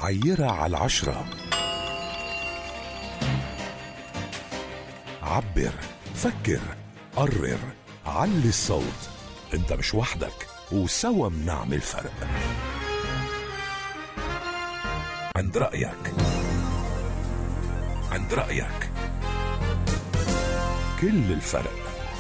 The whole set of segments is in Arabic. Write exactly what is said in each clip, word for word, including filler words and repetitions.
عيرة على العشرة. عبر، فكر، قرر، علي الصوت. انت مش وحدك، وسوا بنعمل فرق. عند رأيك، عند رأيك كل الفرق.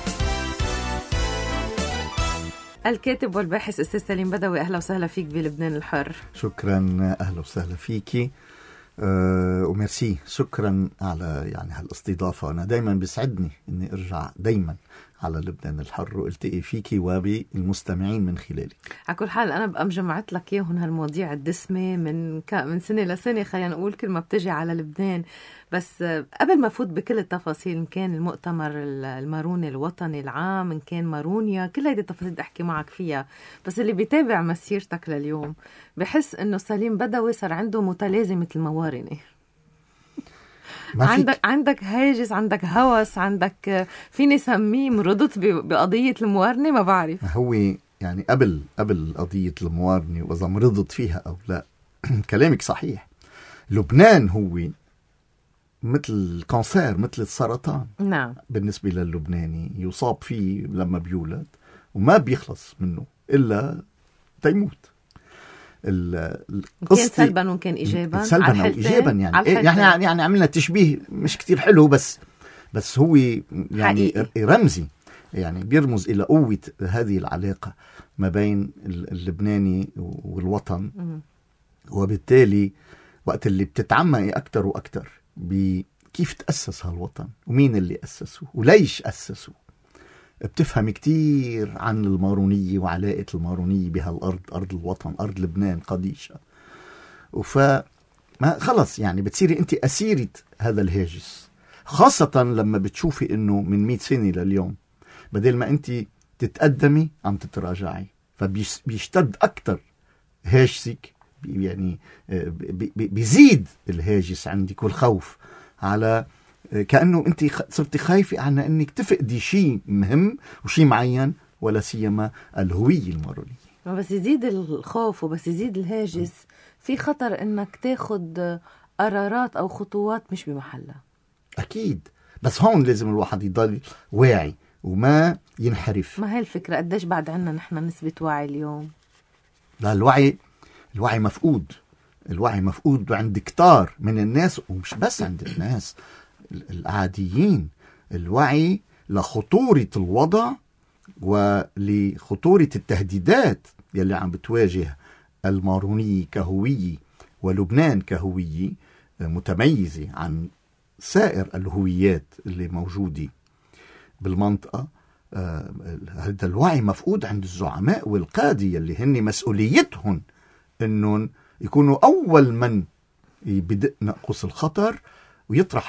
الكاتب والباحث أستاذ سليم بدوي، أهلا وسهلا فيك بلبنان الحر. شكرا، أهلا وسهلا فيكي أه وميرسي، شكرا على يعني هالاستضافة. أنا دايما بيسعدني أني أرجع دايما على لبنان الحر والتقي فيكي وبالمستمعين من خلالي. على كل حال أنا بقى مجمعت لك إياهم هالمواضيع الدسمة من ك... من سنة لسنة، خلينا نقول كل ما بتجي على لبنان. بس قبل ما فوت بكل التفاصيل، إن كان المؤتمر الماروني الوطني العام، إن كان مارونيا، كل هيدي التفاصيل بدي أحكي معك فيها. بس اللي بيتابع مسيرتك لليوم بحس إنه سليم بدوي صار عنده متلازمة الموارنة. عندك عندك هاجس، عندك هوس، عندك فيني سميه مرضت بقضية الموارنة، ما بعرف. هو يعني قبل قبل قضية الموارنة وإذا مرضت فيها أو لا كلامك صحيح. لبنان هو مثل الكانسير، مثل السرطان. نعم. بالنسبة للبناني يصاب فيه لما بيولد وما بيخلص منه إلا تيموت. كان سلبا وكان إيجابا، سلبا أو إيجابا يعني يعني يعني عملنا تشبيه مش كتير حلو، بس بس هو يعني حقيقي. رمزي، يعني بيرمز إلى قوة هذه العلاقة ما بين اللبناني والوطن. م- وبالتالي وقت اللي بتتعمقي أكتر وأكتر بكيف تأسس هالوطن ومين اللي أسسه وليش أسسه، بتفهم كتير عن المارونية وعلاقة المارونية بهالأرض، أرض الوطن، أرض لبنان قديشة. وفا ما خلص يعني بتصيري أنت أسيرة هذا الهاجس، خاصة لما بتشوفي إنه من مئة سنة لليوم بدل ما أنت تتقدمي عم تتراجعي، فبيشتد أكتر هاجسك، يعني بيزيد الهاجس عندك والخوف على كأنه أنت صرتي خايفة عن أنك تفقدي شيء مهم وشيء معين، ولا سيما الهوية المارونية. بس يزيد الخوف وبس يزيد الهاجس، في خطر أنك تاخد قرارات أو خطوات مش بمحلها. أكيد، بس هون لازم الواحد يضل واعي وما ينحرف. ما هي الفكرة، قديش بعد عنا نحن نسبة وعي اليوم؟ لا، الوعي الوعي مفقود. الوعي مفقود عند كتار من الناس، ومش بس عند الناس العاديين. الوعي لخطورة الوضع ولخطورة التهديدات يلي عم بتواجه المارونية كهوية ولبنان كهوية متميزة عن سائر الهويات اللي موجودة بالمنطقة. هذا الوعي مفقود عند الزعماء والقادة يلي هن مسؤوليتهم انهم يكونوا اول من بدء نقص الخطر ويطرح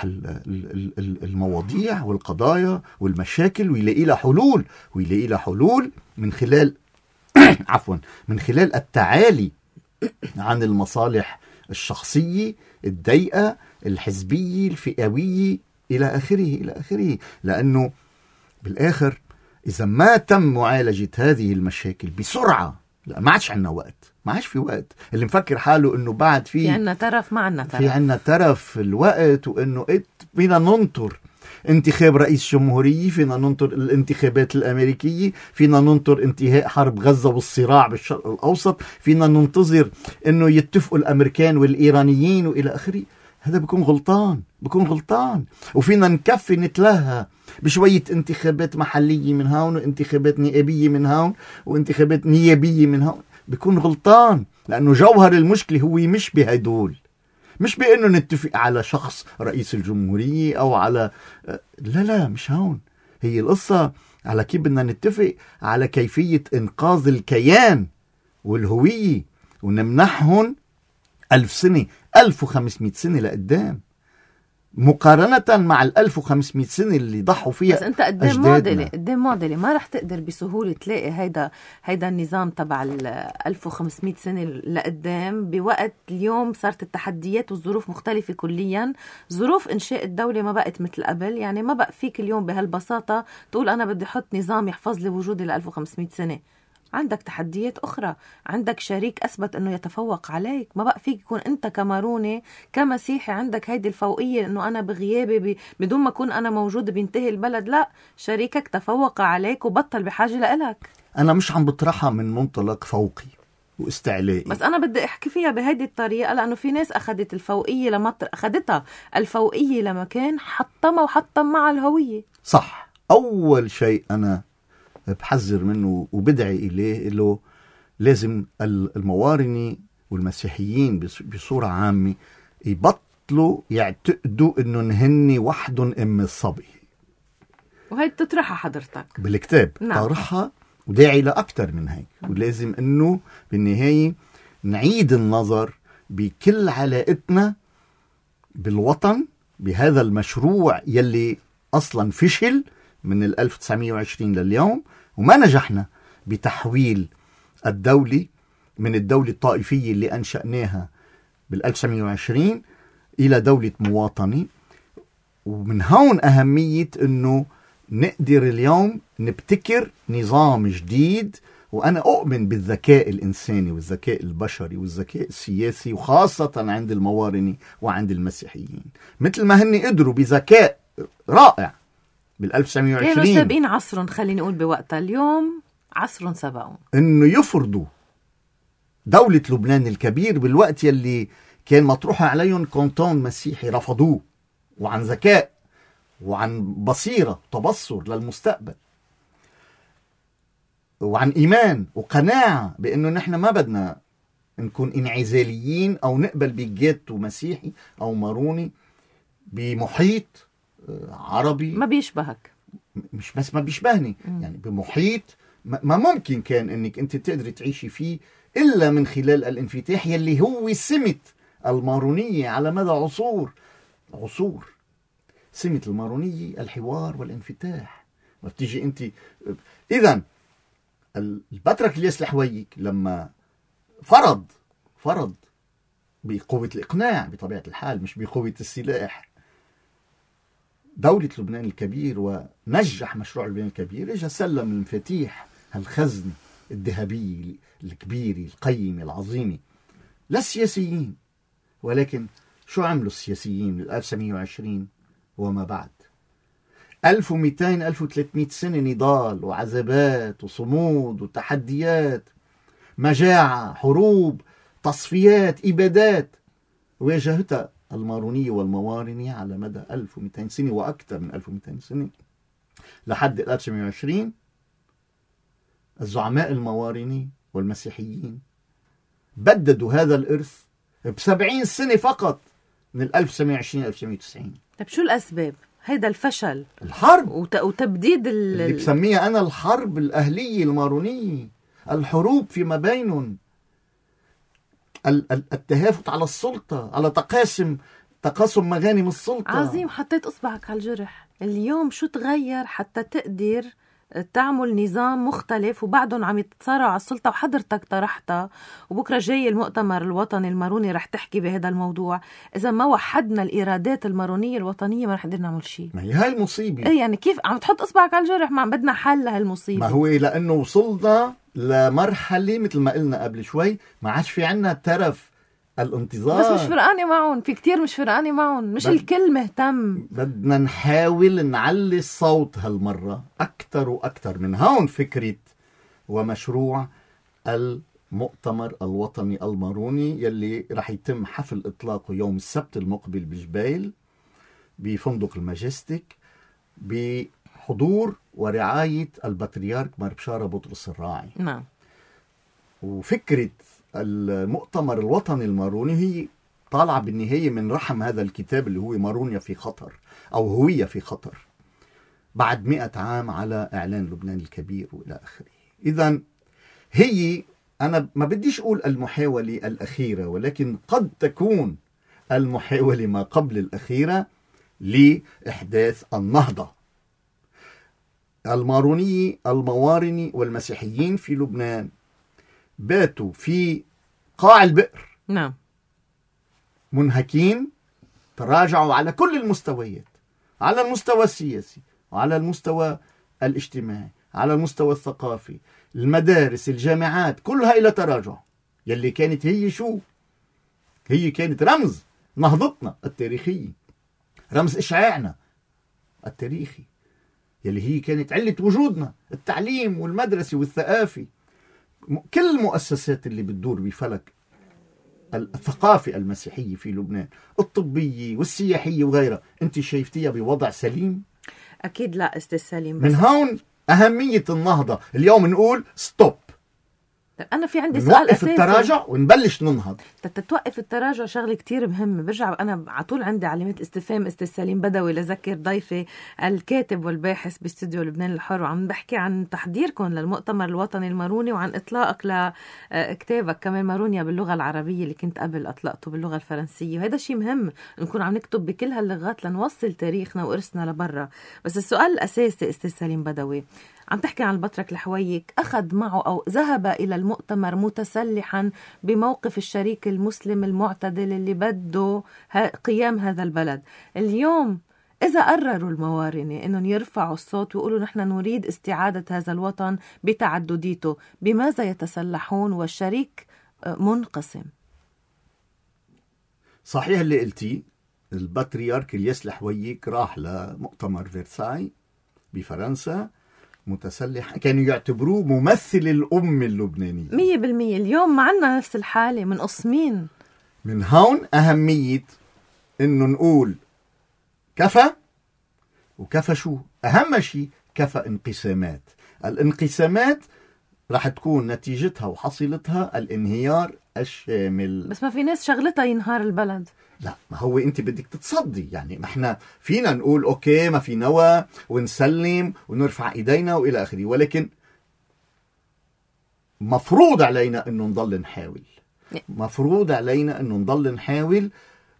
المواضيع والقضايا والمشاكل ويلاقي لها حلول، ويلاقي لها حلول من خلال عفوا من خلال التعالي عن المصالح الشخصية الضيقة الحزبية الفئوية إلى آخره إلى آخره. لأنه بالآخر إذا ما تم معالجة هذه المشاكل بسرعة، لا ما عادش عنا وقت، ما عادش في وقت. اللي مفكر حاله انه بعد في في عنا ترف، ما عنا ترف، في عنا ترف الوقت، وانه فينا ننطر انتخاب رئيس جمهورية، فينا ننطر الانتخابات الامريكية، فينا ننطر انتهاء حرب غزة والصراع بالشرق الاوسط، فينا ننتظر انه يتفقوا الامريكان والايرانيين والى اخره. هذا بيكون غلطان، بيكون غلطان. وفينا نكفي نتلهى بشوية انتخابات محلية من هون وانتخابات نيابية من هون وانتخابات نيابية من هون. بيكون غلطان، لأنه جوهر المشكلة هو مش بهدول، مش بأنه نتفق على شخص رئيس الجمهورية أو على لا لا مش هون. هي القصة على كيف بدنا نتفق على كيفية إنقاذ الكيان والهوية ونمنحهم ألف سنة، ألف وخمسمائة سنة لقدام، مقارنة مع الألف وخمسمائة سنة اللي ضحوا فيها. بس أنت قدام معضلة، قدام معضلة ما رح تقدر بسهولة تلاقي هيدا هيدا النظام تبع الألف وخمسمائة سنة لقدام بوقت اليوم صارت التحديات والظروف مختلفة كليا. ظروف إنشاء الدولة ما بقت مثل قبل، يعني ما بقى فيك اليوم بهالبساطة تقول أنا بدي حط نظام يحفظ لي وجودي ل ألف وخمسمائة سنة. عندك تحديات أخرى، عندك شريك أثبت أنه يتفوق عليك. ما بقى فيك يكون أنت كماروني كمسيحي عندك هيدي الفوقية أنه أنا بغيابي بدون ما أكون أنا موجود بينتهي البلد. لا، شريكك تفوق عليك وبطل بحاجة لإلك. أنا مش عم بطرحها من منطلق فوقي واستعلائي، بس أنا بدي أحكي فيها بهيدي الطريقة، لأنه في ناس أخذت الفوقية لمطر أخذتها الفوقية لمكان حطمها وحطم مع الهوية. صح. أول شيء أنا بحذر منه وبدعي إليه له لازم الموارني والمسيحيين بصورة عامة يبطلوا يعتقدوا إنه نهني وحدهم أم الصبي. وهي تطرحها حضرتك بالكتاب. نعم. طرحها وداعي لأكتر من هيك. ولازم إنه بالنهاية نعيد النظر بكل علاقتنا بالوطن، بهذا المشروع يلي أصلا فشل من ألف وتسعمية وعشرين لليوم، وما نجحنا بتحويل الدولة من الدولة الطائفية اللي أنشأناها بالألف وتسعمية وعشرين إلى دولة مواطنة. ومن هون أهمية أنه نقدر اليوم نبتكر نظام جديد. وأنا أؤمن بالذكاء الإنساني والذكاء البشري والذكاء السياسي، وخاصة عند الموارني وعند المسيحيين، مثل ما هن قدروا بذكاء رائع بالألف وتسعمية وعشرين كانوا سابقين عصرهم، خليني أقول بوقتها، اليوم عصرهم سبقهم، إنه يفرضوا دولة لبنان الكبير بالوقت يلي كان مطروح عليهم كونتون مسيحي، رفضوه. وعن ذكاء وعن بصيرة تبصر للمستقبل وعن إيمان وقناعة بأنه نحن ما بدنا نكون انعزاليين أو نقبل بجيتو مسيحي أو ماروني بمحيط عربي ما بيشبهك. مش بس ما بيشبهني، م. يعني بمحيط ما ممكن كان أنك أنت تقدر تعيشي فيه إلا من خلال الانفتاح يلي هو سمة المارونية على مدى عصور عصور. سمة المارونية الحوار والانفتاح. وبتيجي أنت إذن البطرك الياس الحويك لما فرض فرض بقوة الإقناع بطبيعة الحال، مش بقوة السلاح، دولة لبنان الكبير ونجح مشروع لبنان الكبير، اجى سلم المفاتيح هالخزن الذهبية الكبيرة القيمة العظيمة للسياسيين. ولكن شو عملوا السياسيين من ألف وتسعمية وعشرين وما بعد؟ ألف ومئتين ألف وثلاثمئة سنة نضال وعذابات وصمود وتحديات، مجاعة، حروب، تصفيات، إبادات، واجهتها المارونية والموارنية على مدى ألف ومئتين سنة وأكثر من ألف ومئتين سنة لحد ألف وتسعمية وعشرين. الزعماء الموارني والمسيحيين بددوا هذا الإرث بسبعين سنة فقط من ألف وتسعمية وعشرين ألف وتسعمية وتسعين. طيب شو الأسباب؟ هيدا الفشل، الحرب وت... وتبديد ال... اللي بسميها أنا الحرب الأهلية المارونية، الحروب فيما بينهم، التهافت على السلطة، على تقاسم تقاسم مغانم السلطة. عظيم، حطيت إصبعك على الجرح. اليوم شو تغير حتى تقدر تعمل نظام مختلف وبعدهم عم يتصارعوا على السلطة وحضرتك طرحتها، وبكرة جاي المؤتمر الوطني الماروني رح تحكي بهذا الموضوع. إذا ما وحدنا الإرادات المارونية الوطنية ما رح نقدر نعمل شيء. ما هي هاي المصيبة. إيه يعني كيف عم تحط إصبعك على الجرح؟ ما بدنا حل لهالمصيبة. ما هو لأنه وصلنا لمرحلة مثل ما قلنا قبل شوي ما عادش في عنا ترف الانتظار. بس مش فرقاني معهم، في كتير مش فرقاني معهم، مش بد... الكل مهتم. بدنا نحاول نعلي الصوت هالمرة أكتر وأكتر. من هون فكرة ومشروع المؤتمر الوطني الماروني يلي رح يتم حفل إطلاقه يوم السبت المقبل بجبيل بفندق الماجستيك بحضور ورعاية البطريرك مار بشارة بطرس الراعي. نعم. وفكرة المؤتمر الوطني الماروني هي طالعة بالنهاية من رحم هذا الكتاب اللي هو مارونيا في خطر أو هوية في خطر، بعد مئة عام على إعلان لبنان الكبير وإلى آخره. إذن هي أنا ما بديش أقول المحاولة الأخيرة، ولكن قد تكون المحاولة ما قبل الأخيرة لإحداث النهضة. الماروني الموارني والمسيحيين في لبنان باتوا في قاع البئر. نعم. منهكين، تراجعوا على كل المستويات، على المستوى السياسي وعلى المستوى الاجتماعي، على المستوى الثقافي، المدارس، الجامعات، كلها إلى تراجع. يلي كانت هي شو؟ هي كانت رمز نهضتنا التاريخية، رمز إشعاعنا التاريخي، يلي هي كانت علة وجودنا، التعليم والمدرسة والثقافة، كل المؤسسات اللي بتدور بفلك الثقافة المسيحية في لبنان، الطبية والسياحية وغيرها، أنت شايفتيها بوضع سليم؟ أكيد لا أستاذ سليم. من هون أهمية النهضة. اليوم نقول ستوب، أنا في عندي سؤال أساسي، نوقف التراجع ونبلش ننهض. تتوقف التراجع شغلة كتير مهمة. برجع أنا على طول عندي علامة استفهام أستاذ سليم بدوي لذكر ضيفي الكاتب والباحث باستوديو لبنان الحر، وعم بحكي عن تحضيركم للمؤتمر الوطني الماروني وعن إطلاقك لكتابك كمان مارونيا باللغة العربية اللي كنت قبل أطلقته باللغة الفرنسية، وهذا شيء مهم نكون عم نكتب بكل هاللغات لنوصل تاريخنا وإرثنا لبرا. بس السؤال الأساسي أستاذ سليم بدوي، عم تحكي عن البطرك الحويك، أخذ معه أو ذهب إلى المؤتمر متسلحا بموقف الشريك المسلم المعتدل اللي بده قيام هذا البلد. اليوم إذا قرروا الموارنة أنهم يرفعوا الصوت ويقولوا نحن نريد استعادة هذا الوطن بتعدديته، بماذا يتسلحون والشريك منقسم؟ صحيح اللي قلتي، البطريرك الياس الحويك راح لمؤتمر فيرساي بفرنسا متسلح، كانوا يعتبروه ممثل الأمة اللبنانية مية بالمية. اليوم معنا نفس الحالة، من قصمين. من هون أهمية إنه نقول كفى، وكفى شو؟ أهم شيء كفى انقسامات. الانقسامات راح تكون نتيجتها وحصيلتها الانهيار الشامل. بس ما في ناس شغلتها ينهار البلد. لا، ما هو انت بدك تتصدي. يعني ما احنا فينا نقول اوكي ما في نوى ونسلم ونرفع ايدينا والى اخره، ولكن مفروض علينا انه نضل نحاول، مفروض علينا انه نضل نحاول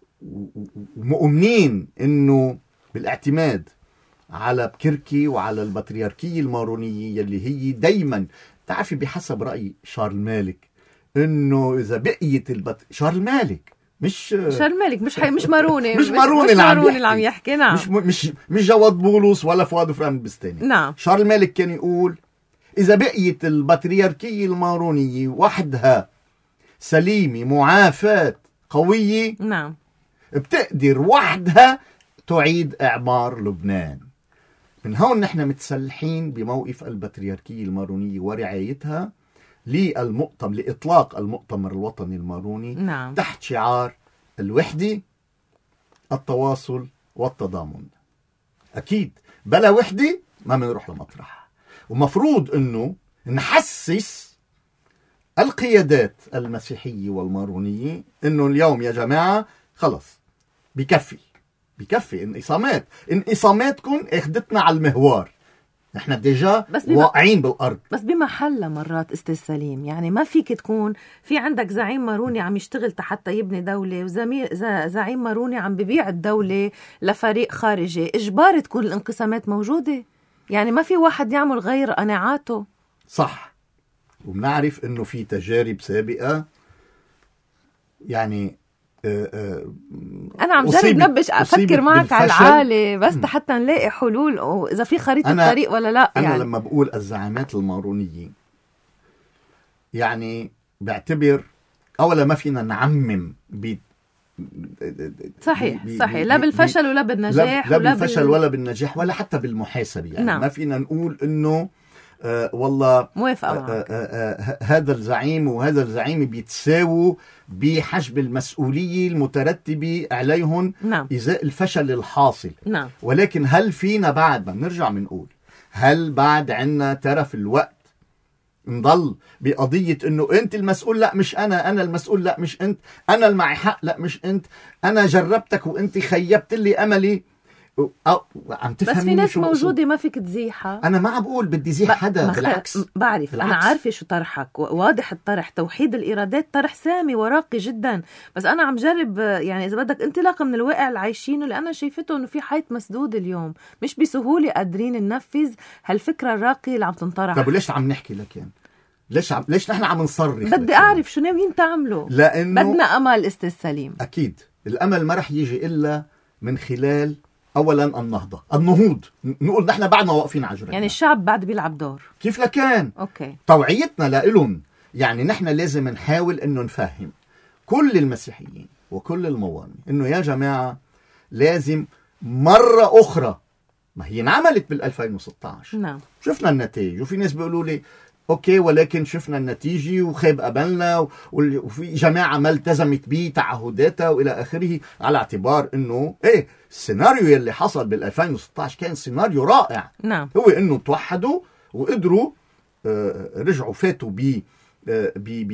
ومؤمنين انه بالاعتماد على بكركي وعلى البطريركية المارونية يلي هي دايما تعرفي بحسب رأي شارل مالك انه اذا بقيت البط... شارل مالك مش شارل مالك مش حي... مش ماروني مش ماروني اللي عم يحكي. عم يحكي نعم. مش مش مش جواد بولس ولا فؤاد فرام بستاني. نعم. شارل مالك كان يقول اذا بقيت البطريركية المارونية وحدها سليمة معافاة قوية، نعم، بتقدر وحدها تعيد اعمار لبنان. من هون نحن متسلحين بموقف البطريركية المارونية ورعايتها للمؤتمر، لإطلاق المؤتمر الوطني الماروني. نعم. تحت شعار الوحدة، التواصل والتضامن. أكيد بلا وحدة ما منروح لمطرح. ومفروض أنه نحسس القيادات المسيحية والمارونية أنه اليوم يا جماعة خلص بكفي بكفي انقسامات، انقساماتكم اخدتنا على المهوار، نحن ديجا واقعين بالارض. بس بمحلها مرات استاذ سليم، يعني ما فيك تكون في عندك زعيم ماروني عم يشتغل حتى يبني دولة، وزعيم ماروني عم ببيع الدولة لفريق خارجي، اجبار تكون الانقسامات موجودة. يعني ما في واحد يعمل غير قناعاته. صح، وبنعرف انه في تجارب سابقة. يعني أنا عم جرب نبش أفكر معك على العالي بس حتى نلاقي حلول، وإذا في خريطة الطريق ولا لا. أنا يعني لما بقول الزعامات المارونية يعني بعتبر أولا ما فينا نعمم بي صحيح بي صحيح بي لا بالفشل ولا بالنجاح، لا بالفشل بال... ولا بالنجاح ولا حتى بالمحاسبة. يعني نعم. ما فينا نقول إنه آه والله موافقة آه آه آه هذا الزعيم وهذا الزعيم بيتساووا بحجب المسؤولية المترتبة عليهم. نعم. إزاء الفشل الحاصل. نعم. ولكن هل فينا بعد ما بنرجع بنقول هل بعد عنا ترف الوقت نضل بقضية انه انت المسؤول لا مش انا، انا المسؤول لا مش انت، انا المعي حق لا مش انت، انا جربتك وانت خيبت لي املي. أو عم تفهم بس في ناس موجودة ما فيك تزيحها. أنا ما عم بقول بدي زيح حدا، بالعكس بعرف بالعكس. أنا عارفة شو طرحك، واضح الطرح، توحيد الإرادات طرح سامي وراقي جدا، بس أنا عم جرب يعني إذا بدك انطلاقا من الواقع اللي عايشينه، لأنا شايفته إنه في حيط مسدود اليوم، مش بسهولة قادرين ننفذ هالفكرة الراقية اللي عم تنطرح. طب وليش عم نحكي لك يعني؟ ليش عم... ليش نحن عم نصرخ؟ بدي أعرف شو ناويين تعملوا، لأنه بدنا أمل استاذ سليم. أكيد الأمل ما رح يجي إلا من خلال أولا النهضة، النهوض، نقول نحن بعدنا واقفين على جرينا. يعني الشعب بعد بيلعب دور كيف لكان أوكي. توعيتنا لإلهم، يعني نحن لازم نحاول إنه نفهم كل المسيحيين وكل المواطنين إنه يا جماعة لازم مرة أخرى، ما هي انعملت بالألفين وستة عشر. نعم. شفنا النتائج، وفي ناس بيقولوا لي اوكي ولكن شفنا النتيجة وخيب قبلنا، وفي جماعة ما التزمت به تعهداتها والى اخره، على اعتبار انه ايه السيناريو اللي حصل بالألفين وستة عشر كان سيناريو رائع. نعم. هو انه توحدوا وقدروا آه رجعوا فاتوا ب آه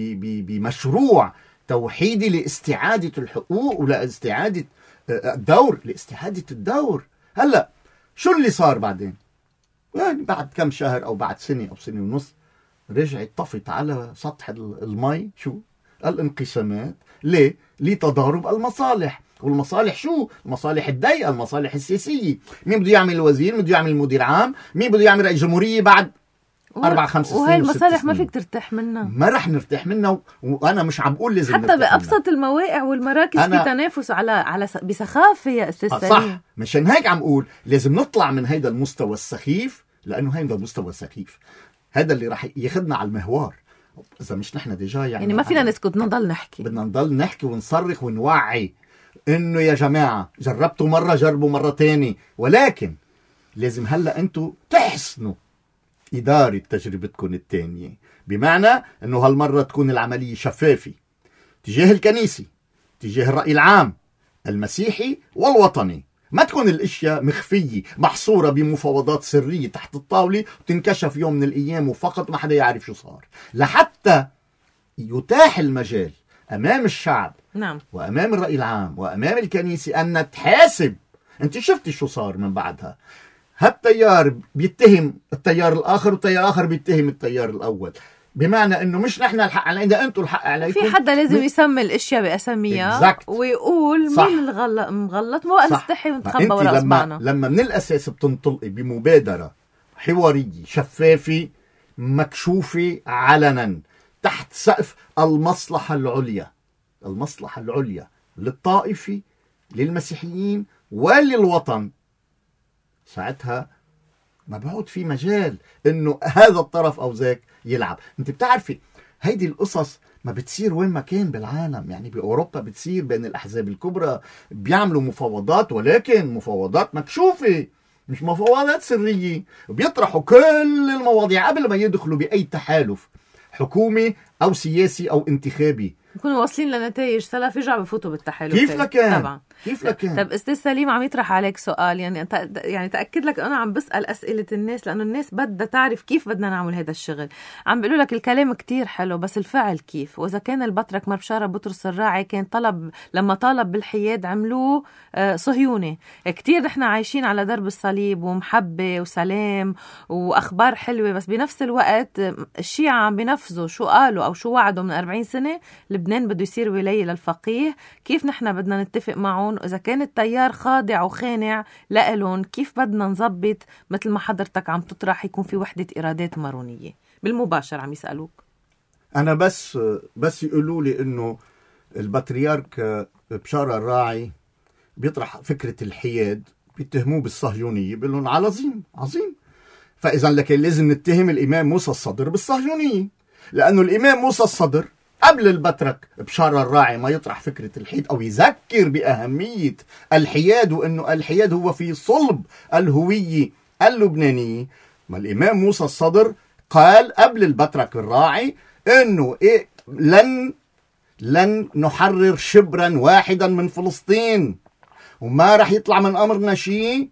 بمشروع توحيدي لاستعادة الحقوق ولاستعادة آه الدور لاستعادة الدور. هلا شو اللي صار بعدين؟ يعني بعد كم شهر او بعد سنة او سنة ونص رجعت طفت على سطح المي شو؟ الانقسامات. ليه؟ لتضارب المصالح. والمصالح شو؟ المصالح الضيقة، المصالح السياسية. مين بده يعمل وزير؟ مين بده يعمل مدير عام؟ مين بده يعمل رئيس جمهورية بعد أربع خمس سنين؟ وهي المصالح ما فيك ترتاح منها، ما رح نرتاح منها. وأنا مش عم بقول لازم حتى بأبسط المواقع والمراكز في تنافس على على بسخافة يا أستاذ سليم. صح، مشان هيك عم أقول لازم نطلع من هيدا المستوى السخيف، لأنه هيدا المستوى السخيف هذا اللي راح ياخذنا على المهوار. إذا مش نحن ديجا يعني يعني ما فينا نسكت، بدنا نضل نحكي، بدنا نضل نحكي ونصرخ ونوعي إنه يا جماعة جربتوا مرة جربوا مرة تاني، ولكن لازم هلأ أنتوا تحسنوا إدارة تجربتكم التانية، بمعنى أنه هالمرة تكون العملية شفافة تجاه الكنيسة، تجاه الرأي العام المسيحي والوطني. ما تكون الاشياء مخفية محصورة بمفاوضات سرية تحت الطاولة وتنكشف يوم من الايام وفقط ما حدا يعرف شو صار، لحتى يتاح المجال امام الشعب نعم. وامام الرأي العام وامام الكنيسة ان نتحاسب. انت شفتي شو صار من بعدها؟ هالتيار بيتهم التيار الاخر والتيار الاخر بيتهم التيار الاول، بمعنى انه مش نحن الحق علينا، انتم الحق عليكم. في حدا لازم م... يسمي الاشياء باساميها ويقول صح. مين الغلط مغلط، ما نستحي ونتخبى وراء اصبعنا. لما من الاساس بتنطلقي بمبادره حواريه شفافه مكشوفه علنا تحت سقف المصلحه العليا، المصلحه العليا للطائفه للمسيحيين وللوطن، ساعتها ما بعود في مجال انه هذا الطرف او ذاك يلعب. انت بتعرفي هيدي القصص ما بتصير وين ما كان بالعالم، يعني باوروبا بتصير بين الاحزاب الكبرى، بيعملوا مفاوضات ولكن مفاوضات مكشوفه مش مفاوضات سريه، بيطرحوا كل المواضيع قبل ما يدخلوا باي تحالف حكومي او سياسي او انتخابي. بكونوا واصلين لنتائج سلف يرجعوا بفوتوا بالتحالف. كيف لكان؟ طبعا كيف لكان؟ طب استاذ سليم عم يطرح عليك سؤال، يعني انت يعني تاكد لك انا عم بسال اسئله الناس لانه الناس بدها تعرف كيف بدنا نعمل هذا الشغل. عم بيقولوا لك الكلام كتير حلو بس الفعل كيف؟ واذا كان البطرك مربشاره بطرس الراعي كان طلب لما طالب بالحياد عملوه صهيوني، كتير نحن عايشين على درب الصليب ومحبه وسلام واخبار حلوه، بس بنفس الوقت الشيعة عم بينفذوا شو قالوا او شو وعدوا من أربعين سنه. لبنان بده يصير ولايه للفقيه، كيف نحن بدنا نتفق معهم؟ إذا كان التيار خاضع وخانع لألون كيف بدنا نظبط مثل ما حضرتك عم تطرح يكون في وحدة إرادات مارونية؟ بالمباشر عم يسألوك. أنا بس بس يقولوا لي إنه البطريرك بشارة الراعي بيطرح فكرة الحياد، بيتهموه بالصهيونية، بيقول لهم عظيم عظيم. فإذا لكن لازم نتهم الإمام موسى الصدر بالصهيونية، لأنه الإمام موسى الصدر قبل البطرك بشارة الراعي ما يطرح فكرة الحياد أو يذكر بأهمية الحياد وأنه الحياد هو في صلب الهوية اللبنانية، ما الإمام موسى الصدر قال قبل البطرك الراعي أنه إيه لن لن نحرر شبرا واحدا من فلسطين، وما رح يطلع من أمرنا شيء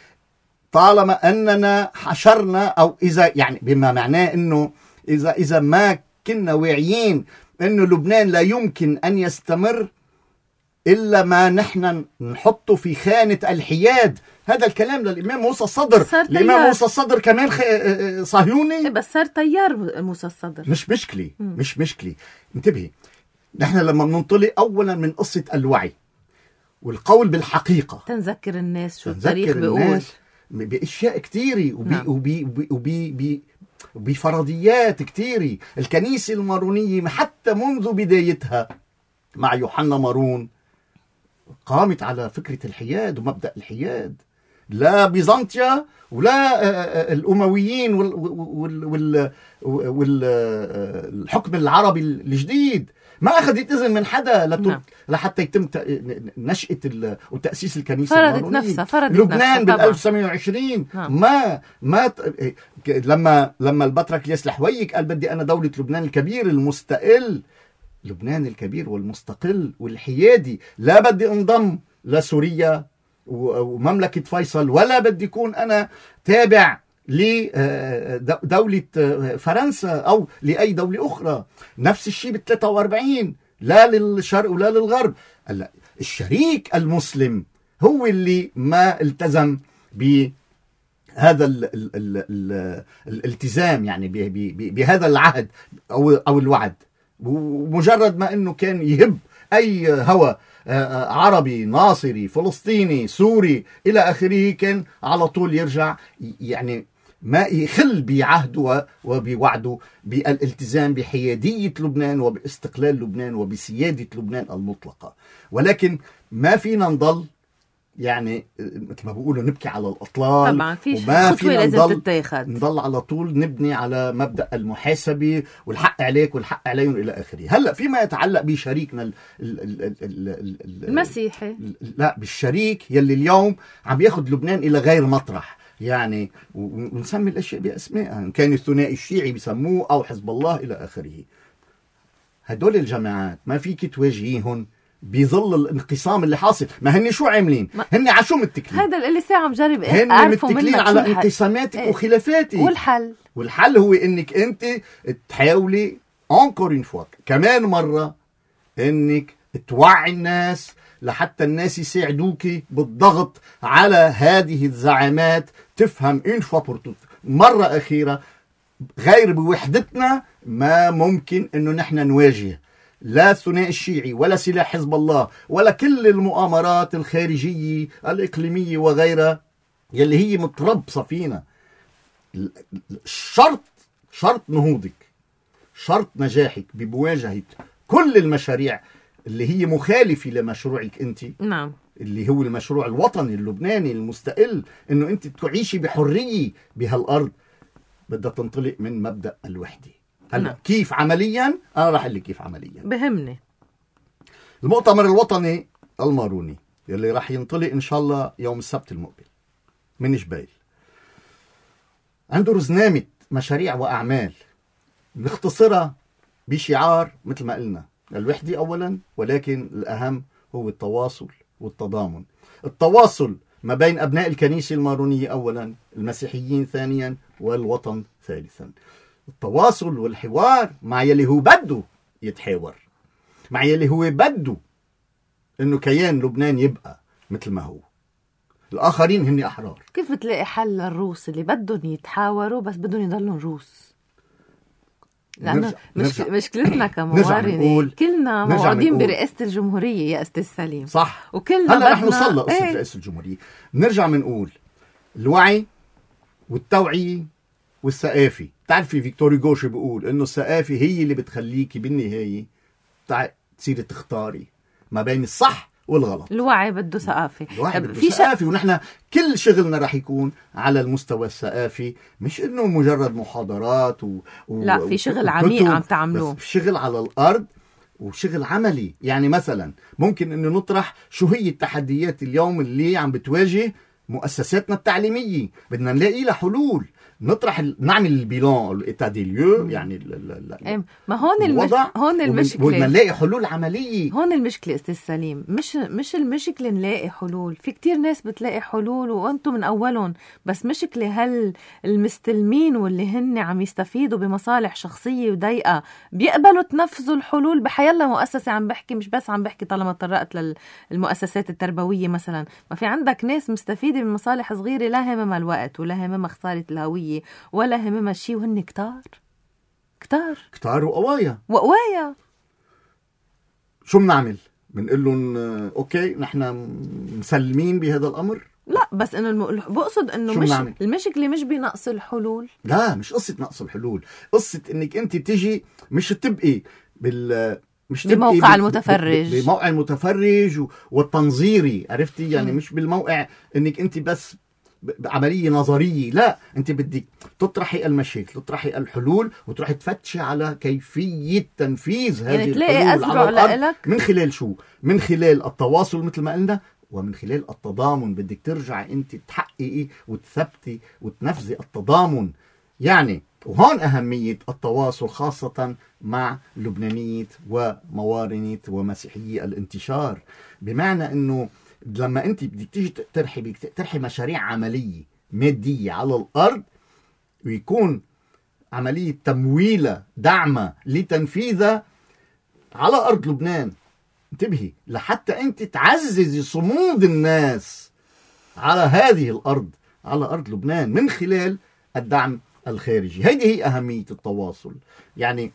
طالما أننا حشرنا، أو إذا يعني بما معناه أنه إذا إذا ما كنا واعيين أنه لبنان لا يمكن أن يستمر إلا ما نحن نحطه في خانة الحياد. هذا الكلام للإمام موسى الصدر. الإمام موسى الصدر كمان صهيوني، بس صار تيار موسى الصدر. مش مشكلة م. مش مشكلة. انتبهي، نحن لما بننطلق أولا من قصة الوعي والقول بالحقيقة، تنذكر الناس شو التاريخ بيقول بأشياء كتيرة وبي نعم. وبي وبي وبي بي بفرضيات كتيرة. الكنيسة المارونية حتى منذ بدايتها مع يوحنا مارون قامت على فكرة الحياد ومبدأ الحياد. لا بيزنطيا ولا الأمويين والحكم العربي الجديد ما أخذت إذن من حدا نعم. لحتى يتم نشأة وتأسيس الكنيسة فرضت نفسها فرضت لبنان بال ألف وتسعمائة وعشرين نعم. ما ما لما لما البطرك الياس الحويك قال بدي أنا دولة لبنان الكبير المستقل، لبنان الكبير والمستقل والحيادي، لا بدي انضم لسوريا ومملكة فيصل، ولا بدي يكون أنا تابع لدولة فرنسا أو لأي دولة أخرى. نفس الشيء ب ثلاثة وأربعين، لا للشرق ولا للغرب. الشريك المسلم هو اللي ما التزم بهذا ال ال ال ال الالتزام، يعني بهذا العهد أو أو الوعد. ومجرد ما أنه كان يهب أي هوى عربي ناصري فلسطيني سوري إلى آخره كان على طول يرجع، يعني ما يخل بعهده وبوعده بالالتزام بحيادية لبنان وباستقلال لبنان وبسيادة لبنان المطلقة. ولكن ما فينا نضل يعني مثل ما بيقولوا نبكي على الأطلال، طبعا في خطوة لازم تتاخد، نضل على طول نبني على مبدأ المحاسبة والحق عليك والحق عليهم إلى آخره. هلا فيما يتعلق بشريكنا المسيحي، لا بالشريك يلي اليوم عم ياخد لبنان إلى غير مطرح، يعني ونسمي الأشياء بأسمائها، إن كان الثنائي الشيعي بيسموه أو حزب الله إلى آخره. هدول الجماعات ما فيك تواجهيهم بظل الانقسام اللي حاصل. ما هن شو عاملين؟ هن على شو متكلين؟ هذا اللي ساعة مجرب هن متكلين على انقساماتك ايه؟ وخلافاتك. والحل والحل هو انك انت تحاولي encore une fois كمان مرة انك توعي الناس لحتى الناس يساعدوك بالضغط على هذه الزعامات تفهم une fois pour toutes مرة أخيرة غير بوحدتنا ما ممكن انه نحن نواجه لا الثنائي الشيعي ولا سلاح حزب الله ولا كل المؤامرات الخارجية الإقليمية وغيرها يلي هي متربصة فينا. شرط شرط نهوضك، شرط نجاحك بمواجهة كل المشاريع اللي هي مخالفة لمشروعك أنت، نعم، اللي هو المشروع الوطني اللبناني المستقل، إنه أنت تعيشي بحرية بهالأرض، بدها تنطلق من مبدأ الوحدة. هلا نعم. كيف عمليا؟ أنا راح أقول لك كيف عمليا. بهمني المؤتمر الوطني الماروني يلي راح ينطلق إن شاء الله يوم السبت المقبل من جبيل، عنده رزنامة مشاريع وأعمال نختصرها بشعار مثل ما قلنا الوحدة أولا، ولكن الأهم هو التواصل والتضامن. التواصل ما بين أبناء الكنيسة المارونية أولا، المسيحيين ثانيا، والوطن ثالثا. التواصل والحوار مع يلي هو بده يتحاور، مع يلي هو بده انه كيان لبنان يبقى مثل ما هو، الاخرين هن احرار. كيف بتلاقي حل للروس اللي بدهم يتحاوروا بس بدهم يضلوا روس؟ لانه مش مشكلتنا كموارنه كلنا موعودين برئاسه الجمهوريه يا استاذ سليم، صح، وكلنا هلا رح نوصل لقصه ايه؟ رئاسه الجمهوريه. بنرجع بنقول الوعي والتوعيه والثقافه. بتعرفي فيكتور هوغو شو بيقول؟ انه الثقافه هي اللي بتخليكي بالنهايه تصيري تختاري ما بين الصح والغلط. الوعي بده ثقافه، الوعي بده ثقافه شا... ونحن كل شغلنا رح يكون على المستوى الثقافي، مش انه مجرد محاضرات و... و... لا، في شغل عميق عم تعملوه، في شغل على الارض وشغل عملي. يعني مثلا ممكن انه نطرح شو هي التحديات اليوم اللي عم بتواجه مؤسساتنا التعليميه، بدنا نلاقي لها حلول. نطرح نعمل البيلان الايتا دي ليو، يعني ال ال ما هون الوضع، هون المشكله بدنا نلاقي حلول عمليه. هون المشكله استاذ سليم، مش مش المشكله نلاقي حلول. في كتير ناس بتلاقي حلول وانتم من اولهم، بس مشكله هل المستلمين واللي هن عم يستفيدوا بمصالح شخصيه وضيقه بيقبلوا تنفذوا الحلول بحيالله مؤسسه. عم بحكي مش بس عم بحكي طالما طرقت للمؤسسات التربويه مثلا، ما في عندك ناس مستفيده من مصالح صغيره لا هممها الوقت ولا هممها خساره الهويه ولا هممها شيء، وهن كتار كتار كتار وقوايا وقوايا. شو بنعمل؟ بنقول لهم اوكي نحن مسلمين بهذا الامر؟ لا، بس انه الم... بقصد انه مش نعمل؟ المشكله مش بنقص الحلول. لا، مش قصه نقص الحلول، قصه انك انت تجي مش تبقي بال مش بموقع بال... المتفرج بموقع المتفرج والتنظيري، عرفتي؟ يعني م. مش بالموقع انك انت بس عملية نظرية، لا، أنت بدك تطرحي المشاكل، تطرحي الحلول، وتروحي تفتشي على كيفية تنفيذ هذه يعني الحلول على الأرض لك. من خلال شو؟ من خلال التواصل مثل ما قلنا، ومن خلال التضامن. بدك ترجعي أنت تحققي وتثبتي وتنفذي التضامن. يعني وهون أهمية التواصل خاصة مع لبنانية وموارنة ومسيحية الانتشار، بمعنى أنه لما أنت بدك تيجي ترحي بدك ترحي مشاريع عملية مادية على الأرض، ويكون عملية تمويلة دعمة لتنفيذها على أرض لبنان. انتبهي لحتى أنت تعززي صمود الناس على هذه الأرض، على أرض لبنان، من خلال الدعم الخارجي. هيدي هي أهمية التواصل. يعني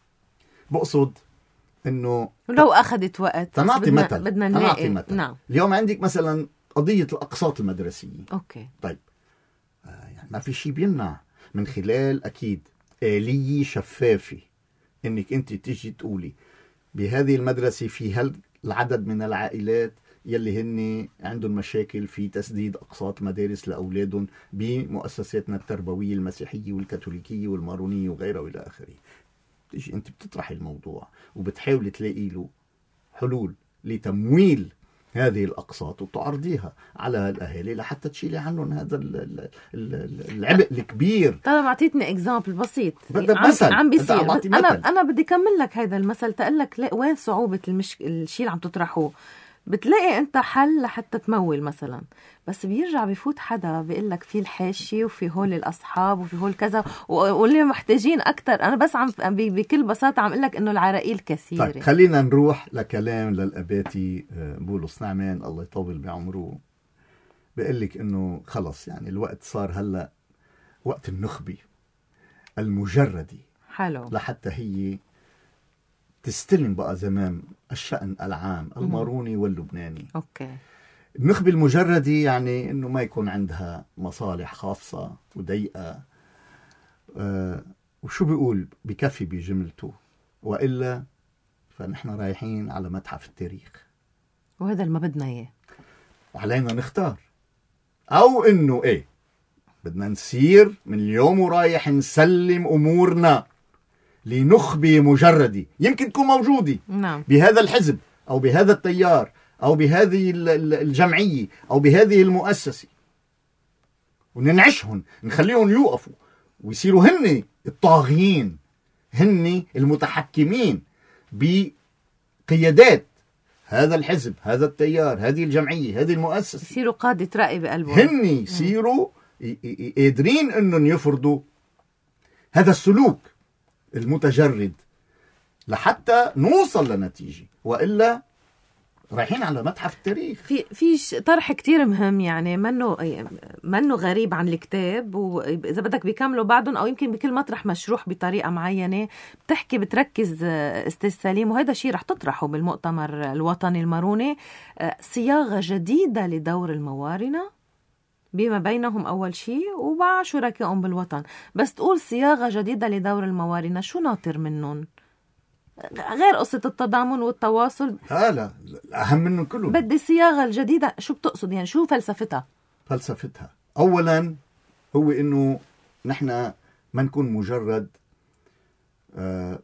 بقصد إنه ولو أخذت وقت تنعطي بدنا مثل بدنا تنعطي نلاقي. مثل. نعم. اليوم عندك مثلا قضية الأقساط المدرسية. أوكي. طيب آه يعني ما في شيء بيمنع من خلال أكيد آلية شفافة إنك أنت تيجي تقولي بهذه المدرسة في هل العدد من العائلات يلي هن عندهم مشاكل في تسديد أقساط مدارس لأولادهم بمؤسساتنا التربوية المسيحية والكاثوليكية والمارونية وغيرها وإلى آخره. تيجي أنت بتطرحي الموضوع وبتحاولي تلاقي له حلول لتمويل هذه الأقساط وتعرضيها على الأهالي لحتى تشيلي عنهم هذا العبء الكبير. طيب أعطيتني إكزامبل بسيط مثل عم بيصير. أنا أنا بدي كمل لك هذا المثل تقلك وين صعوبة المش... الشيء اللي عم تطرحه. بتلاقي أنت حل لحتى تمول مثلا، بس بيرجع بيفوت حدا بيقول لك في الحاشي وفي هول الأصحاب وفي هول كذا واللي محتاجين أكتر. أنا بس عم بكل بساطة عم أقول لك إنه العراقيل كثيرة. طيب خلينا نروح لكلام للأباتي بولس نعمان الله يطول بعمره. بيقول لك إنه خلص يعني الوقت صار هلا وقت النخبة المجردة حلو لحتى هي تستلم بقى زمام الشأن العام الماروني واللبناني. أوكي. النخبة المجردة يعني إنه ما يكون عندها مصالح خاصة وضيقة. أه وشو بيقول بكفي بجملته، وإلا فنحن رايحين على متحف التاريخ، وهذا اللي ما بدنا إياه. وعلينا نختار، أو إنه إيه بدنا نسير من اليوم ورايح نسلم أمورنا لنخبة مجردة يمكن تكون موجودة. نعم. بهذا الحزب أو بهذا التيار أو بهذه الجمعية أو بهذه المؤسسة، وننعشهم نخليهم يوقفوا ويصيروا هن الطاغيين، هن المتحكمين بقيادات هذا الحزب، هذا التيار، هذه الجمعية، هذه المؤسسة، يصيروا قادة رأي بقلبهم، هن يصيروا قادرين أنهم يفرضوا هذا السلوك المتجرد لحتى نوصل لنتيجة، وإلا رايحين على متحف التاريخ. في في طرح كتير مهم، يعني منه منه غريب عن الكتاب، وإذا بدك بيكملوا بعضهم أو يمكن بكل مطرح مشروح بطريقة معينة بتحكي بتركز أستاذ سليم، وهذا شيء رح تطرحه بالمؤتمر الوطني الماروني، صياغة جديدة لدور الموارنة بما بينهم أول شيء ومع شركائهم بالوطن. بس تقول صياغة جديدة لدور الموارنة، شو ناطر منهم غير قصة التضامن والتواصل؟ لا لا أهم منه كله. بدي الصياغة الجديدة، شو بتقصد يعني؟ شو فلسفتها؟ فلسفتها أولا هو إنه نحن ما نكون مجرد آه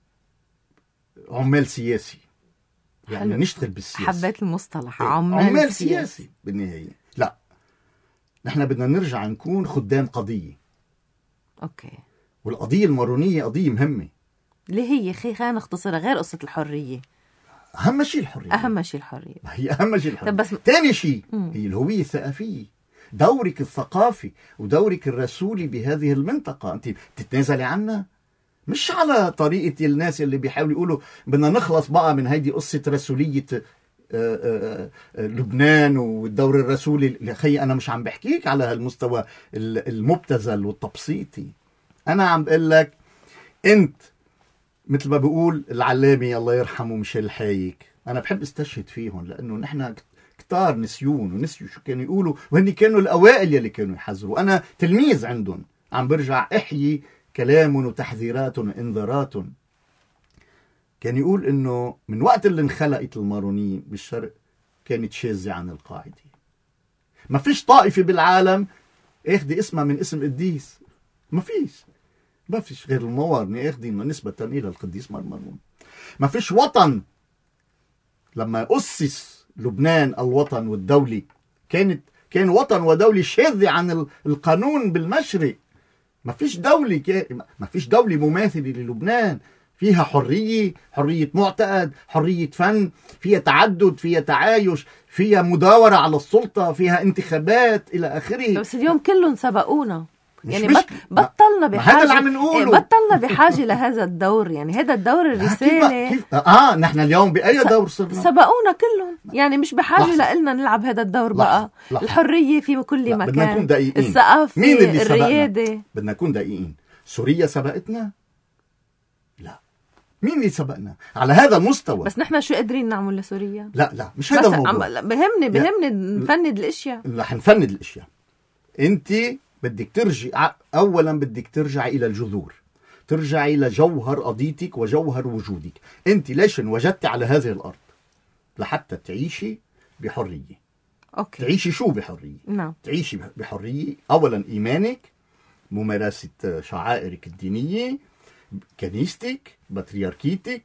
عمال سياسي، يعني حلو. نشتغل بالسياسة. حبيت المصطلح عمال, عمال سياسي. سياسي بالنهاية. لا، نحن بدنا نرجع نكون خدام قضية. أوكي. والقضية المارونية قضية مهمة. اللي هي خي خلينا نختصرها، غير قصة الحرية. أهم شيء الحرية. أهم شيء الحرية. هي أهم شيء الحرية. بس تاني شيء هي الهوية الثقافية، دورك الثقافي ودورك الرسولي بهذه المنطقة. أنت تتنازلي عنها، مش على طريقة الناس اللي بيحاولوا يقولوا بدنا نخلص بقى من هيدي قصة رسولية لبنان والدور الرسولي. خي أنا مش عم بحكيك على هالمستوى المبتذل والتبسيطي، أنا عم بقول لك أنت مثل ما بقول العلامي الله يرحمه ميشيل حايك، أنا بحب استشهد فيهم لأنه نحن كتار نسيون ونسيوا شو كانوا يقولوا، وهني كانوا الأوائل يلي كانوا يحذروا. أنا تلميذ عندهم، عم برجع أحيي كلام وتحذيرات وإنذارات. كان يقول إنه من وقت اللي انخلقت المارونية بالشرق كانت شاذة عن القاعدة، ما فيش طائفة بالعالم اخدي اسمها من اسم قديس، ما فيش ما فيش غير الموارنة اخدينا نسبة إلى القديس مارون. ما فيش وطن لما أسس لبنان الوطن والدولي كانت كان وطن ودولي شاذ عن القانون بالمشرق. ما فيش دولة ما فيش دولة مماثلة للبنان فيها حرية، حرية معتقد، حرية فن، فيها تعدد، فيها تعايش، فيها مداورة على السلطة، فيها انتخابات إلى آخره. بس اليوم كلهم سبقونا، يعني بط... بطلنا بحاجة، هذا اللي عم نقوله، بطلنا بحاجة لهذا الدور. يعني هذا الدور الرسالة كيف... اه نحن اليوم بأي دور صرنا؟ سبقونا كلهم، يعني مش بحاجة لنا نلعب هذا الدور بقى. لحظة. الحرية في كل لا. مكان، بدنا نكون دقيقين. الثقافة، مين اللي الريادة سبقنا؟ بدنا نكون دقيقين. سوريا سبقتنا؟ لا. مين اللي سبقنا على هذا المستوى؟ بس نحن شو قادرين نعمل لسوريا؟ لا لا مش هذا الموضوع. عم... بهمني بهمني نفند الاشياء. رح نفند الاشياء. انت بدك ترجع، اولا بدك ترجع الى الجذور، ترجع الى جوهر قضيتك وجوهر وجودك. انت ليش انوجدتي على هذه الارض؟ لحتى تعيشي بحريه. اوكي. تعيشي شو بحريه؟ نعم. تعيشي بحريه اولا ايمانك، ممارسه شعائرك الدينيه، كنيستك، بطريركيتك،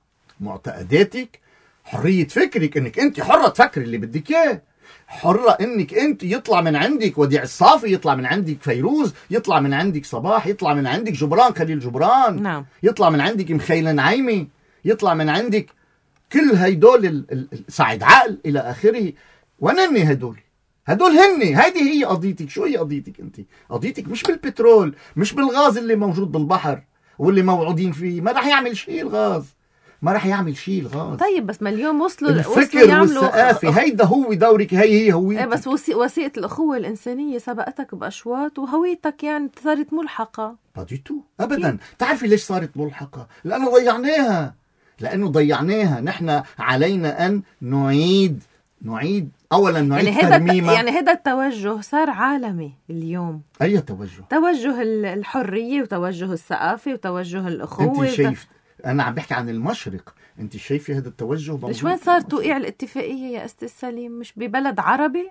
معتقداتك، حريه فكرك، انك انت حره تفكري اللي بدك اياه، حرة انك انت يطلع من عندك وديع الصافي، يطلع من عندك فيروز، يطلع من عندك صباح، يطلع من عندك جبران خليل جبران. نعم. يطلع من عندك مخيل نعيمي، يطلع من عندك كل هيدول سعيد عقل الى اخره. ونني هدول هدول هني هذه هي قضيتك. شو هي قضيتك انت؟ قضيتك مش بالبترول، مش بالغاز اللي موجود بالبحر واللي موعودين فيه. ما راح يعمل شيء الغاز، ما راح يعمل شيء الغاز. طيب بس ما اليوم وصلوا الفكر والثقافة، هيدا هو دورك، هي هي هويتك. ايه بس وثيقة الأخوة الإنسانية سبقتك بأشواط وهويتك يعني صارت ملحقة. باديتو أبدا. تعرفي ليش صارت ملحقة؟ لأنه ضيعناها، لأنه ضيعناها. نحن علينا أن نعيد نعيد أولا نعيد يعني ترميمها. يعني هذا التوجه صار عالمي اليوم. أي توجه؟ توجه الحرية وتوجه الثقافة وتوجه الأخوة. أنت شايف؟ أنا عم بحكي عن المشرق. أنت شايفة هذا التوجه؟ ليش وين صار توقيع الاتفاقية يا أستاذ سليم؟ مش ببلد عربي؟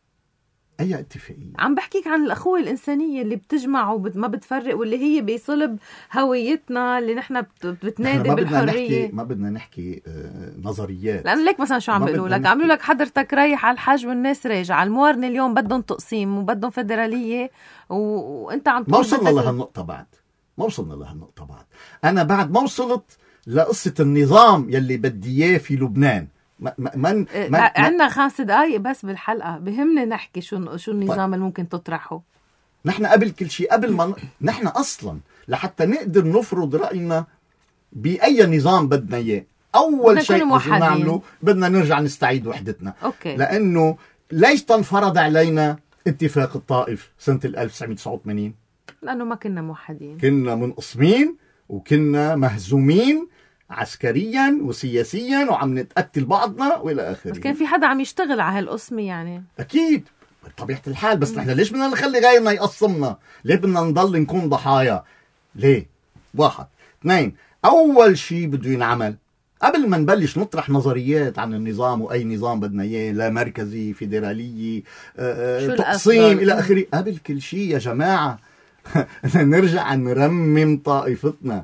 أي اتفاقية؟ عم بحكيك عن الأخوة الإنسانية اللي بتجمع وما بتفرق، واللي هي بصلب هويتنا اللي نحن بتنادي ما بالحرية. بدنا نحكي ما بدنا نحكي آه نظريات. لأنه ليك مثلا شو عم بيقولوا لك؟ عملوا لك حضرتك رايح على الحج والناس راجعة. الموارنة اليوم بدهم تقسيم وبدهم فيدرالية و... وانت عم تقول ما وصلنا لهالنقطة بعد. ما وصلنا لهالنقطة بعد. أنا بعد ما وصلت لقصة النظام يلي بدي إياه في لبنان. ما من ما عندنا خمس دقايق بس بالحلقة، بهمنا نحكي شو شو النظام طيب. اللي ممكن تطرحه. نحن قبل كل شيء، قبل ما نحن أصلا لحتى نقدر نفرض رأينا بأي نظام بدنا إياه، أول شيء بدنا نعمله بدنا نرجع نستعيد وحدتنا. أوكي. لأنه ليش تنفرض علينا اتفاق الطائف سنة ألف وتسعمية وتسعة وثمانين؟ لأنه ما كنا موحدين، كنا منقسمين وكنا مهزومين عسكريا وسياسيا وعم نتقتل بعضنا والى اخره. بس كان في حدا عم يشتغل على هالقسمه يعني. اكيد بطبيعه الحال. بس نحن ليش بدنا نخلي غيرنا يقسمنا؟ ليه بدنا نضل نكون ضحايا؟ ليه؟ واحد. اثنين، اول شيء بده ينعمل قبل ما نبلش نطرح نظريات عن النظام واي نظام بدنا اياه، لا مركزي، فيدراليه، آه، تقسيم الى اخره، قبل كل شيء يا جماعه نرجع نرمم طائفتنا،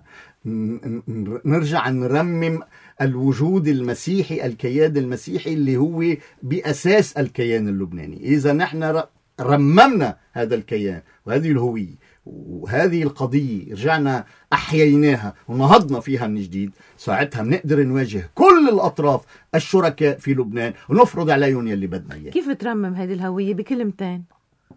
نرجع نرمم الوجود المسيحي، الكيان المسيحي اللي هو بأساس الكيان اللبناني. إذا نحن رممنا هذا الكيان وهذه الهوية وهذه القضية، رجعنا أحييناها ونهضنا فيها من جديد، ساعتها بنقدر نواجه كل الأطراف الشركاء في لبنان ونفرض عليهم يلي بدنا إياه. كيف ترمم هذه الهوية بكلمتين؟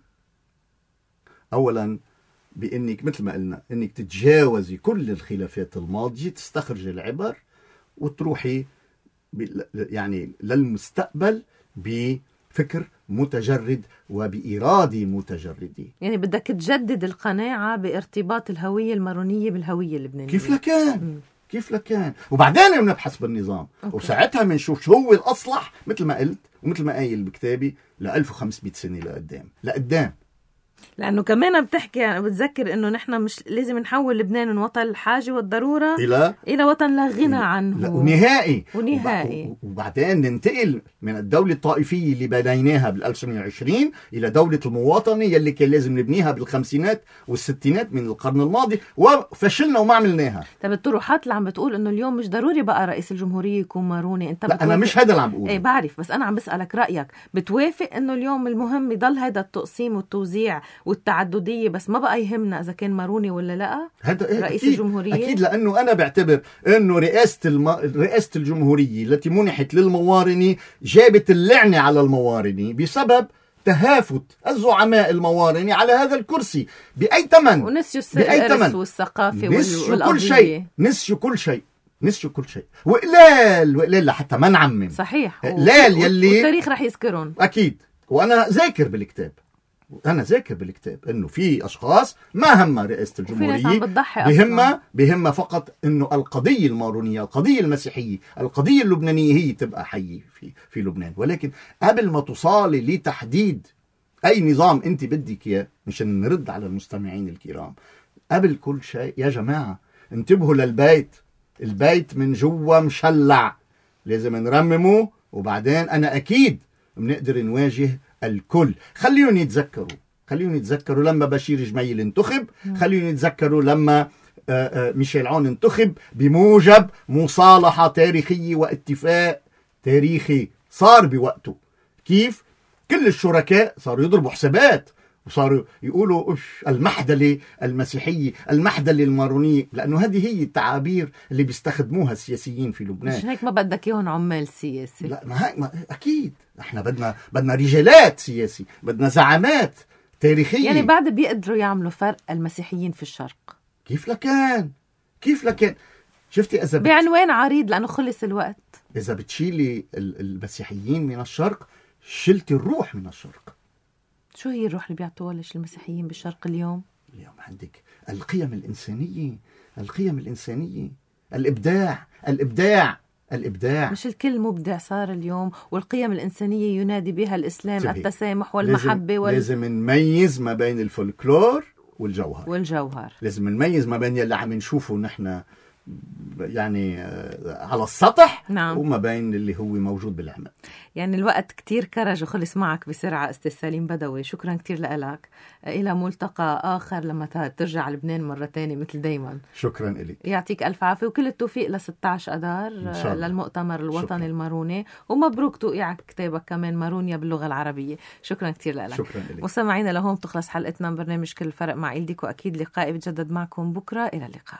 أولاً بانك مثل ما قلنا انك تتجاوزي كل الخلافات الماضيه، تستخرجي العبر وتروحي يعني للمستقبل بفكر متجرد وبإرادة متجردة. يعني بدك تجدد القناعة بارتباط الهوية المارونية بالهوية اللبنانية. كيف لكان م. كيف لكان وبعدين بنبحث بالنظام. أوكي. وساعتها بنشوف شو هو الأصلح، مثل ما قلت ومثل ما قايل بكتابي، ل ألف وخمسمية سنة لقدام لقدام لأنه كمان بتحكي يعني بتذكر إنه نحن مش لازم نحول لبنان من وطن الحاجة والضرورة إلى إلى وطن لا غنى عنه. لا ونهائي ونهائي وبعدين ننتقل من الدولة الطائفية اللي بنيناها بال ألف وتسعمية وعشرين إلى دولة المواطنة يلي كان لازم نبنيها بالخمسينات والستينات من القرن الماضي وفشلنا وما عملناها. طب الطروحات اللي عم بتقول إنه اليوم مش ضروري بقى رئيس الجمهورية يكون ماروني، أنت لا أنا مش هذا اللي عم بقوله. إيه بعرف، بس أنا عم بسألك رأيك، بتوافق إنه اليوم المهم يضل هذا التقسيم والتوزيع والتعددية بس ما بقى يهمنا إذا كان ماروني ولا لا هذا إيه رئيس أكيد الجمهورية؟ أكيد، لأنه أنا بعتبر إنه رئاسة الم... رئاسة الجمهورية التي منحت للموارني جابت اللعنة على الموارني بسبب تهافت الزعماء الموارني على هذا الكرسي بأي ثمن، ونسيوا الإرث والثقافة نسيوا كل شيء، نسيوا كل شيء نسيوا كل شيء وقلال وقلال لحتى ما نعمم. صحيح، قلال يلي والتاريخ رح يذكرون أكيد. وأنا ذاكر بالكتاب أنا ذاكر بالكتاب إنه في أشخاص ما همها رئاسة الجمهورية، بهمها بهمها فقط إنه القضية المارونية، القضية المسيحية، القضية اللبنانية هي تبقى حية في في لبنان. ولكن قبل ما تصالي لتحديد أي نظام أنت بدك إياه، مشان نرد على المستمعين الكرام، قبل كل شيء يا جماعة انتبهوا للبيت. البيت من جوا مشلع، لازم نرممه، وبعدين أنا أكيد بنقدر نواجه الكل. خليهم يتذكروا خليهم يتذكروا لما بشير جميل انتخب، خليهم يتذكروا لما ميشيل عون انتخب بموجب مصالحة تاريخية واتفاق تاريخي صار بوقته. كيف كل الشركاء صاروا يضربوا حسابات وصاروا يقولوا اش المحدلة المسيحية، المحدلة المارونية، لأنه هذه هي التعابير اللي بيستخدموها السياسيين في لبنان. مش هيك ما بدك اياهم عمال سياسي؟ لا ما هيك ما أكيد احنا بدنا بدنا رجالات سياسي، بدنا زعامات تاريخية. يعني بعد بيقدروا يعملوا فرق المسيحيين في الشرق. كيف لكان كيف لكان شفتي إذا بت... بعنوان عريض لأنه خلص الوقت. إذا بتشيلي المسيحيين من الشرق شلتي الروح من الشرق. شو هي الروح اللي بيعطوها المسيحيين بالشرق اليوم؟ اليوم عندك القيم الإنسانية، القيم الإنسانية، الإبداع الإبداع الإبداع. مش الكل مبدع صار اليوم، والقيم الإنسانية ينادي بها الإسلام جميل. التسامح والمحبة لازم, وال... لازم نميز ما بين الفولكلور والجوهر والجوهر لازم نميز ما بين اللي عم نشوفه نحن يعني على السطح نعم. وما بين اللي هو موجود بالعمل. يعني الوقت كتير كرج وخلص معك بسرعة أستاذ سليم بدوي، شكرا كتير لك. إلى ملتقى آخر لما ترجع لبنان مرة تانية مثل دايما. شكرا إليك، يعطيك ألف عافية وكل التوفيق ل ستة عشر أذار للمؤتمر الوطني شكرا. الماروني، ومبروك توقيع كتابك كمان مارونيا باللغة العربية. شكرا كتير لك. شكرا إليك. مستمعينا لهون تخلص حلقتنا من برنامج كل الفرق مع إلديك، وأكيد لقائي بتجدد معكم بكرة. إلى اللقاء.